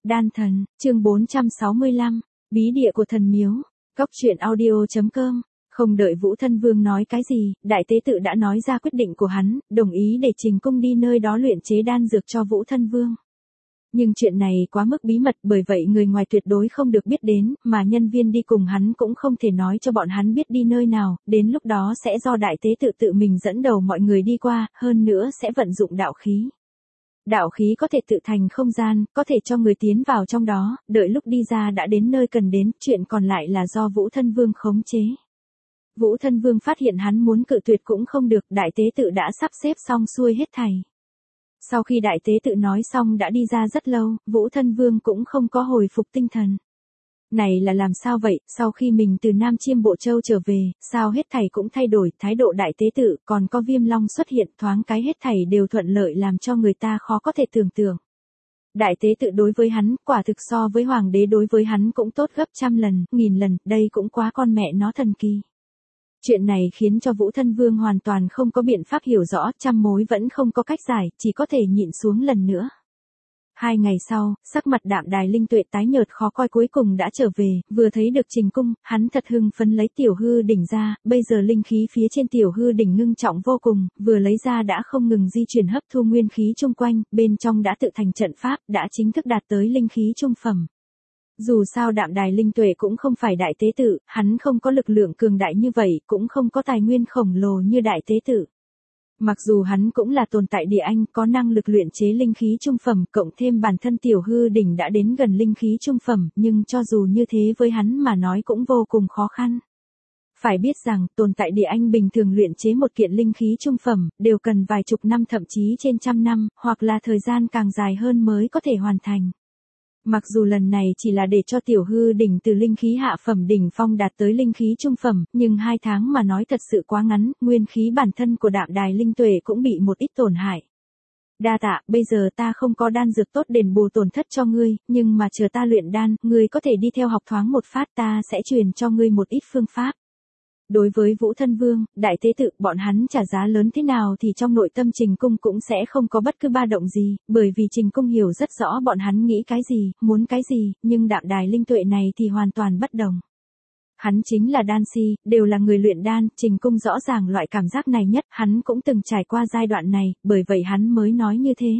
Đan thần, chương 465, bí địa của thần miếu, Cóc truyện audio.com. Không đợi Vũ Thân Vương nói cái gì, đại tế tự đã nói ra quyết định của hắn, đồng ý để Trình Cung đi nơi đó luyện chế đan dược cho Vũ Thân Vương. Nhưng chuyện này quá mức bí mật, bởi vậy người ngoài tuyệt đối không được biết đến, mà nhân viên đi cùng hắn cũng không thể nói cho bọn hắn biết đi nơi nào, đến lúc đó sẽ do đại tế tự tự mình dẫn đầu mọi người đi qua, hơn nữa sẽ vận dụng đạo khí. Đạo khí có thể tự thành không gian, có thể cho người tiến vào trong đó, đợi lúc đi ra đã đến nơi cần đến, chuyện còn lại là do Vũ Thân Vương khống chế. Vũ Thân Vương phát hiện hắn muốn cự tuyệt cũng không được, đại tế tự đã sắp xếp xong xuôi hết thảy. Sau khi đại tế tự nói xong đã đi ra rất lâu, Vũ Thân Vương cũng không có hồi phục tinh thần. Này là làm sao vậy, sau khi mình từ Nam Chiêm Bộ Châu trở về, sao hết thảy cũng thay đổi, thái độ đại tế tự, còn có Viêm Long xuất hiện, thoáng cái hết thảy đều thuận lợi làm cho người ta khó có thể tưởng tượng. Đại tế tự đối với hắn, quả thực so với hoàng đế đối với hắn cũng tốt gấp trăm lần, nghìn lần, đây cũng quá con mẹ nó thần kỳ. Chuyện này khiến cho Vũ Thân Vương hoàn toàn không có biện pháp hiểu rõ, trăm mối vẫn không có cách giải, chỉ có thể nhịn xuống lần nữa. 2 ngày sau, sắc mặt Đạm Đài Linh Tuệ tái nhợt khó coi cuối cùng đã trở về, vừa thấy được Trình Cung, hắn thật hưng phấn lấy tiểu hư đỉnh ra, bây giờ linh khí phía trên tiểu hư đỉnh ngưng trọng vô cùng, vừa lấy ra đã không ngừng di chuyển hấp thu nguyên khí chung quanh, bên trong đã tự thành trận pháp, đã chính thức đạt tới linh khí trung phẩm. Dù sao Đạm Đài Linh Tuệ cũng không phải đại tế tự, hắn không có lực lượng cường đại như vậy, cũng không có tài nguyên khổng lồ như đại tế tự. Mặc dù hắn cũng là tồn tại địa anh, có năng lực luyện chế linh khí trung phẩm, cộng thêm bản thân tiểu hư đỉnh đã đến gần linh khí trung phẩm, nhưng cho dù như thế với hắn mà nói cũng vô cùng khó khăn. Phải biết rằng, tồn tại địa anh bình thường luyện chế một kiện linh khí trung phẩm, đều cần vài chục năm thậm chí trên trăm năm, hoặc là thời gian càng dài hơn mới có thể hoàn thành. Mặc dù lần này chỉ là để cho tiểu hư đỉnh từ linh khí hạ phẩm đỉnh phong đạt tới linh khí trung phẩm, nhưng 2 tháng mà nói thật sự quá ngắn, nguyên khí bản thân của Đạm Đài Linh Tuệ cũng bị một ít tổn hại. Đa tạ, bây giờ ta không có đan dược tốt đền bù tổn thất cho ngươi, nhưng mà chờ ta luyện đan, ngươi có thể đi theo học thoáng một phát, ta sẽ truyền cho ngươi một ít phương pháp. Đối với Vũ Thân Vương, đại tế tự, bọn hắn trả giá lớn thế nào thì trong nội tâm Trình Cung cũng sẽ không có bất cứ ba động gì, bởi vì Trình Cung hiểu rất rõ bọn hắn nghĩ cái gì, muốn cái gì, nhưng Đạm Đài Linh Tuệ này thì hoàn toàn bất đồng. Hắn chính là đan si, đều là người luyện đan, Trình Cung rõ ràng loại cảm giác này nhất, hắn cũng từng trải qua giai đoạn này, bởi vậy hắn mới nói như thế.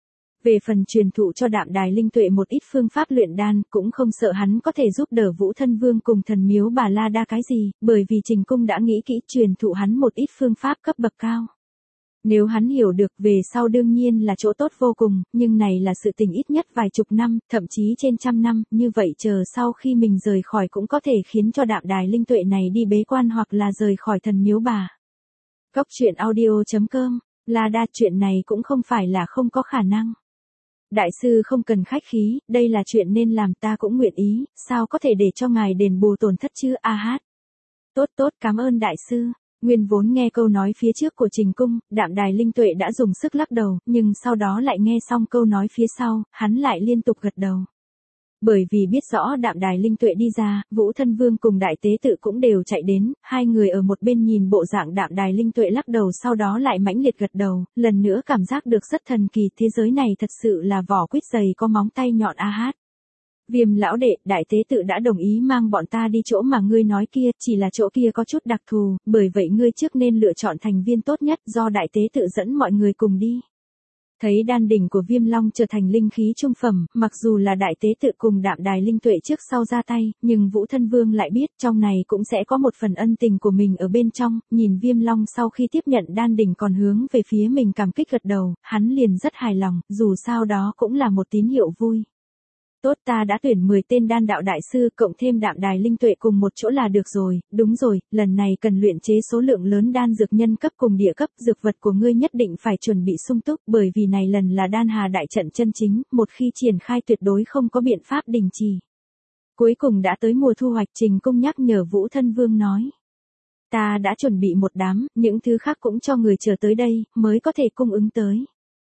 Về phần truyền thụ cho Đạm Đài Linh Tuệ một ít phương pháp luyện đan, cũng không sợ hắn có thể giúp đỡ Vũ Thân Vương cùng thần miếu Bà La Đa cái gì, bởi vì Trình Cung đã nghĩ kỹ truyền thụ hắn một ít phương pháp cấp bậc cao. Nếu hắn hiểu được về sau đương nhiên là chỗ tốt vô cùng, nhưng này là sự tình ít nhất vài chục năm, thậm chí trên trăm năm, như vậy chờ sau khi mình rời khỏi cũng có thể khiến cho Đạm Đài Linh Tuệ này đi bế quan hoặc là rời khỏi thần miếu bà. Cóc truyện audio.com, La Đa chuyện này cũng không phải là không có khả năng. Đại sư không cần khách khí, đây là chuyện nên làm, ta cũng nguyện ý, sao có thể để cho ngài đền bù tổn thất chứ, a hát. Tốt tốt, cảm ơn đại sư. Nguyên vốn nghe câu nói phía trước của Trình Cung, Đạm Đài Linh Tuệ đã dùng sức lắc đầu, nhưng sau đó lại nghe xong câu nói phía sau, hắn lại liên tục gật đầu. Bởi vì biết rõ Đạm Đài Linh Tuệ đi ra, Vũ Thân Vương cùng đại tế tự cũng đều chạy đến, hai người ở một bên nhìn bộ dạng Đạm Đài Linh Tuệ lắc đầu sau đó lại mãnh liệt gật đầu, lần nữa cảm giác được rất thần kỳ, thế giới này thật sự là vỏ quýt dày có móng tay nhọn a hát. Viêm lão đệ, đại tế tự đã đồng ý mang bọn ta đi chỗ mà ngươi nói kia, chỉ là chỗ kia có chút đặc thù, bởi vậy ngươi trước nên lựa chọn thành viên tốt nhất do đại tế tự dẫn mọi người cùng đi. Thấy đan đỉnh của Viêm Long trở thành linh khí trung phẩm, mặc dù là đại tế tự cùng Đạm Đài Linh Tuệ trước sau ra tay, nhưng Vũ Thân Vương lại biết trong này cũng sẽ có một phần ân tình của mình ở bên trong, nhìn Viêm Long sau khi tiếp nhận đan đỉnh còn hướng về phía mình cảm kích gật đầu, hắn liền rất hài lòng, dù sao đó cũng là một tín hiệu vui. Tốt, ta đã tuyển 10 tên đan đạo đại sư cộng thêm Đạm Đài Linh Tuệ cùng một chỗ là được rồi, đúng rồi, lần này cần luyện chế số lượng lớn đan dược nhân cấp cùng địa cấp, dược vật của ngươi nhất định phải chuẩn bị sung túc, bởi vì này lần là đan hà đại trận chân chính, một khi triển khai tuyệt đối không có biện pháp đình trì. Cuối cùng đã tới mùa thu hoạch, Trình Cung nhắc nhở Vũ Thân Vương nói. Ta đã chuẩn bị một đám, những thứ khác cũng cho người chờ tới đây, mới có thể cung ứng tới.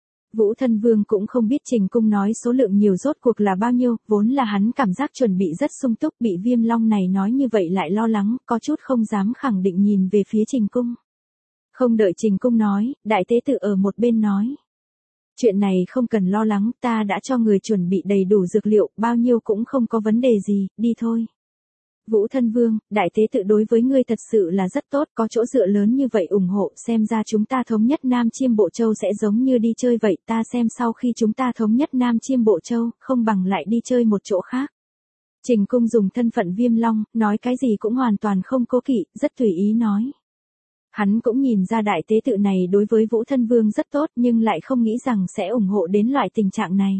Vũ Thân Vương cũng không biết Trình Cung nói số lượng nhiều rốt cuộc là bao nhiêu, vốn là hắn cảm giác chuẩn bị rất sung túc, bị Viêm Long này nói như vậy lại lo lắng, có chút không dám khẳng định nhìn về phía Trình Cung. Không đợi Trình Cung nói, đại tế tự ở một bên nói. Chuyện này không cần lo lắng, ta đã cho người chuẩn bị đầy đủ dược liệu, bao nhiêu cũng không có vấn đề gì, đi thôi. Vũ Thân Vương, đại tế tự đối với ngươi thật sự là rất tốt, có chỗ dựa lớn như vậy ủng hộ, xem ra chúng ta thống nhất Nam Chiêm Bộ Châu sẽ giống như đi chơi vậy, ta xem sau khi chúng ta thống nhất Nam Chiêm Bộ Châu, không bằng lại đi chơi một chỗ khác. Trình Cung dùng thân phận Viêm Long, nói cái gì cũng hoàn toàn không cố kỵ, rất tùy ý nói. Hắn cũng nhìn ra đại tế tự này đối với Vũ Thân Vương rất tốt nhưng lại không nghĩ rằng sẽ ủng hộ đến loại tình trạng này.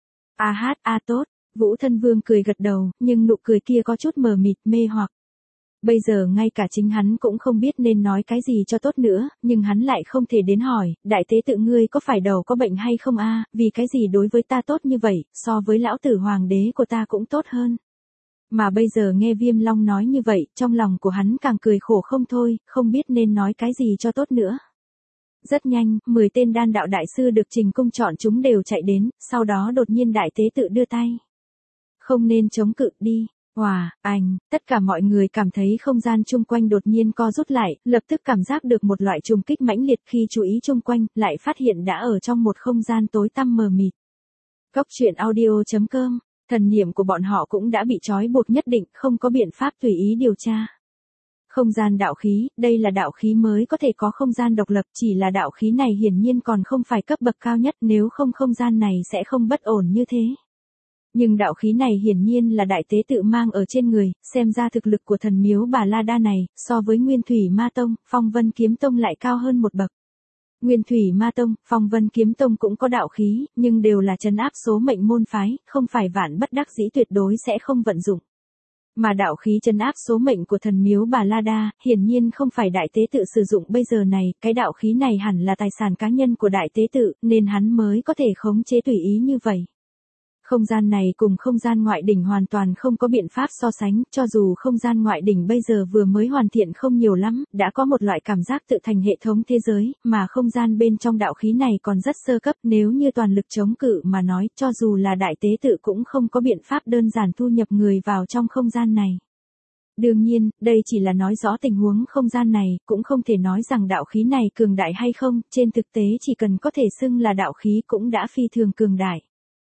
Tốt, Vũ Thân Vương cười gật đầu, nhưng nụ cười kia có chút mờ mịt, mê hoặc. Bây giờ ngay cả chính hắn cũng không biết nên nói cái gì cho tốt nữa, nhưng hắn lại không thể đến hỏi, đại tế tự ngươi có phải đầu có bệnh hay không vì cái gì đối với ta tốt như vậy, so với lão tử hoàng đế của ta cũng tốt hơn. Mà bây giờ nghe Viêm Long nói như vậy, trong lòng của hắn càng cười khổ không thôi, không biết nên nói cái gì cho tốt nữa. Rất nhanh, 10 tên đan đạo đại sư được Trình Cung chọn chúng đều chạy đến, sau đó đột nhiên đại tế tự đưa tay. Không nên chống cự đi. Tất cả mọi người cảm thấy không gian chung quanh đột nhiên co rút lại, lập tức cảm giác được một loại trùng kích mãnh liệt khi chú ý chung quanh, lại phát hiện đã ở trong một không gian tối tăm mờ mịt. Cốc truyện audio.com, thần niệm của bọn họ cũng đã bị trói buộc nhất định, không có biện pháp tùy ý điều tra. Không gian đạo khí, đây là đạo khí mới có thể có không gian độc lập, chỉ là đạo khí này hiển nhiên còn không phải cấp bậc cao nhất, nếu không không gian này sẽ không bất ổn như thế. Nhưng đạo khí này hiển nhiên là đại tế tự mang ở trên người, xem ra thực lực của thần miếu Bà La Đa này, so với Nguyên Thủy Ma Tông, Phong Vân Kiếm Tông lại cao hơn một bậc. Nguyên Thủy Ma Tông, Phong Vân Kiếm Tông cũng có đạo khí, nhưng đều là trấn áp số mệnh môn phái, không phải vạn bất đắc dĩ tuyệt đối sẽ không vận dụng. Mà đạo khí trấn áp số mệnh của thần miếu Bà La Đa, hiển nhiên không phải đại tế tự sử dụng bây giờ này, cái đạo khí này hẳn là tài sản cá nhân của đại tế tự, nên hắn mới có thể khống chế tùy ý như vậy. Không gian này cùng không gian ngoại đỉnh hoàn toàn không có biện pháp so sánh, cho dù không gian ngoại đỉnh bây giờ vừa mới hoàn thiện không nhiều lắm, đã có một loại cảm giác tự thành hệ thống thế giới, mà không gian bên trong đạo khí này còn rất sơ cấp, nếu như toàn lực chống cự mà nói, cho dù là đại tế tự cũng không có biện pháp đơn giản thu nhập người vào trong không gian này. Đương nhiên, đây chỉ là nói rõ tình huống không gian này, cũng không thể nói rằng đạo khí này cường đại hay không, trên thực tế chỉ cần có thể xưng là đạo khí cũng đã phi thường cường đại.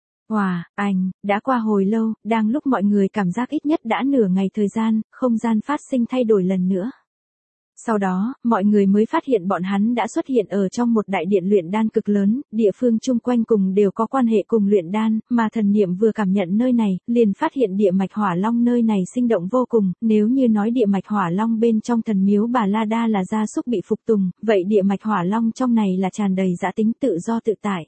Đã qua hồi lâu, đang lúc mọi người cảm giác ít nhất đã nửa ngày thời gian, không gian phát sinh thay đổi lần nữa. Sau đó, mọi người mới phát hiện bọn hắn đã xuất hiện ở trong một đại điện luyện đan cực lớn, địa phương chung quanh cùng đều có quan hệ cùng luyện đan, mà thần niệm vừa cảm nhận nơi này, liền phát hiện địa mạch hỏa long nơi này sinh động vô cùng, nếu như nói địa mạch hỏa long bên trong thần miếu Bà La Đa là gia súc bị phục tùng, vậy địa mạch hỏa long trong này là tràn đầy dã tính tự do tự tại.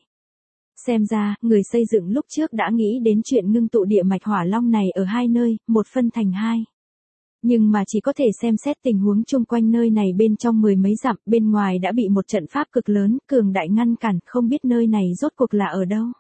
Xem ra, người xây dựng lúc trước đã nghĩ đến chuyện ngưng tụ địa mạch hỏa long này ở hai nơi, một phân thành hai. Nhưng mà chỉ có thể xem xét tình huống chung quanh nơi này bên trong mười mấy dặm, bên ngoài đã bị một trận pháp cực lớn, cường đại ngăn cản, không biết nơi này rốt cuộc là ở đâu.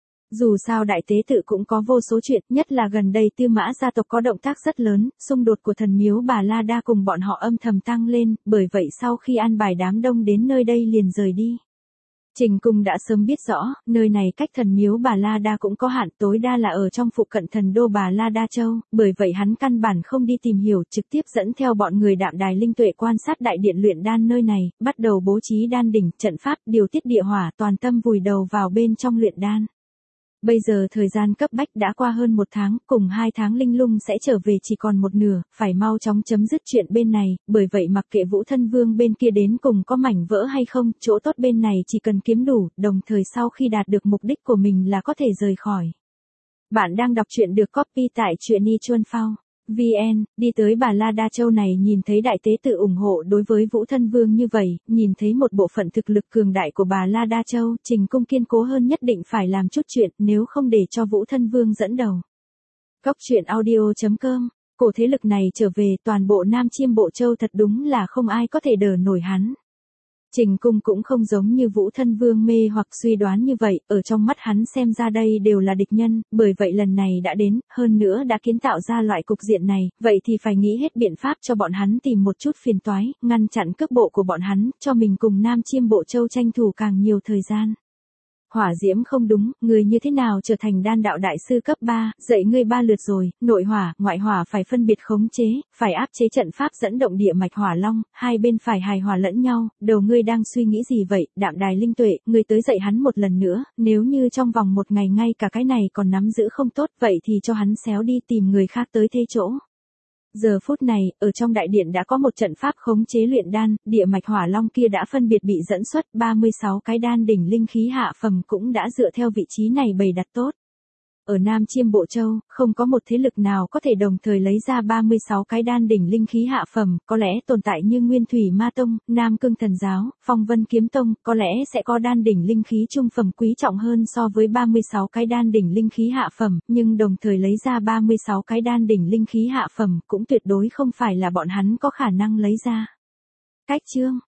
Dù sao đại tế tự cũng có vô số chuyện, nhất là gần đây Tư Mã gia tộc có động tác rất lớn, xung đột của thần miếu Bà La Đa cùng bọn họ âm thầm tăng lên, bởi vậy sau khi an bài đám đông đến nơi đây liền rời đi. Trình Cung đã sớm biết rõ, nơi này cách thần miếu Bà La Đa cũng có hạn, tối đa là ở trong phụ cận thần đô Bà La Đa Châu, bởi vậy hắn căn bản không đi tìm hiểu, trực tiếp dẫn theo bọn người Đạm Đài Linh Tuệ quan sát đại điện luyện đan nơi này, bắt đầu bố trí đan đỉnh, trận pháp, điều tiết địa hỏa, toàn tâm vùi đầu vào bên trong luyện đan. Bây giờ thời gian cấp bách đã qua hơn 1 tháng, cùng 2 tháng linh lung sẽ trở về chỉ còn một nửa, phải mau chóng chấm dứt chuyện bên này, bởi vậy mặc kệ Vũ Thân Vương bên kia đến cùng có mảnh vỡ hay không, chỗ tốt bên này chỉ cần kiếm đủ, đồng thời sau khi đạt được mục đích của mình là có thể rời khỏi. Bạn đang đọc truyện được copy tại truyện VN, đi tới Bà La Đa Châu này nhìn thấy đại tế tự ủng hộ đối với Vũ Thân Vương như vậy, nhìn thấy một bộ phận thực lực cường đại của Bà La Đa Châu, Trình Cung kiên cố hơn nhất định phải làm chút chuyện, nếu không để cho Vũ Thân Vương dẫn đầu. Cốc truyện audio.com, cổ thế lực này trở về toàn bộ Nam Chiêm Bộ Châu thật đúng là không ai có thể đỡ nổi hắn. Trình Cung cũng không giống như Vũ Thân Vương mê hoặc suy đoán như vậy, ở trong mắt hắn xem ra đây đều là địch nhân, bởi vậy lần này đã đến, hơn nữa đã kiến tạo ra loại cục diện này, vậy thì phải nghĩ hết biện pháp cho bọn hắn tìm một chút phiền toái, ngăn chặn cước bộ của bọn hắn, cho mình cùng Nam Chiêm Bộ Châu tranh thủ càng nhiều thời gian. Hỏa Diễm không đúng, người như thế nào trở thành đan đạo đại sư cấp 3, dạy ngươi 3 lượt rồi, nội hỏa, ngoại hỏa phải phân biệt khống chế, phải áp chế trận pháp dẫn động địa mạch hỏa long, hai bên phải hài hòa lẫn nhau, đầu ngươi đang suy nghĩ gì vậy, Đạm Đài Linh Tuệ, ngươi tới dạy hắn một lần nữa, nếu như trong vòng một ngày ngay cả cái này còn nắm giữ không tốt, vậy thì cho hắn xéo đi tìm người khác tới thế chỗ. Giờ phút này, ở trong đại điện đã có một trận pháp khống chế luyện đan, địa mạch hỏa long kia đã phân biệt bị dẫn xuất, 36 cái đan đỉnh linh khí hạ phẩm cũng đã dựa theo vị trí này bày đặt tốt. Ở Nam Chiêm Bộ Châu, không có một thế lực nào có thể đồng thời lấy ra 36 cái đan đỉnh linh khí hạ phẩm, có lẽ tồn tại như Nguyên Thủy Ma Tông, Nam Cương Thần Giáo, Phong Vân Kiếm Tông, có lẽ sẽ có đan đỉnh linh khí trung phẩm quý trọng hơn so với 36 cái đan đỉnh linh khí hạ phẩm, nhưng đồng thời lấy ra 36 cái đan đỉnh linh khí hạ phẩm cũng tuyệt đối không phải là bọn hắn có khả năng lấy ra. Cách chương